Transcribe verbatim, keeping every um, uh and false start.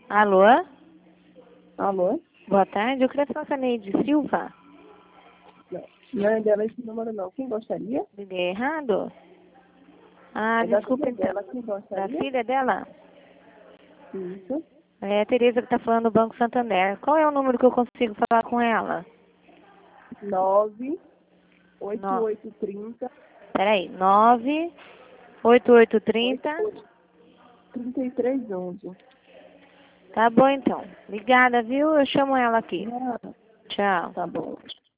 Alô? Alô? Boa tarde, eu queria falar com a Neide Silva. Não, não é dela esse número não. Quem gostaria? Liguei errado? Ah, É da desculpa filha então. dela. Quem Da gostaria? filha dela? Isso. É a Tereza que está falando do Banco Santander. Qual é o número que eu consigo falar com ela? nove oito No... oito três zero Peraí, nove oito oito trinta. trinta e três onze. Tá bom então. Obrigada, viu? Eu chamo ela aqui. Ah, Tchau. tá bom.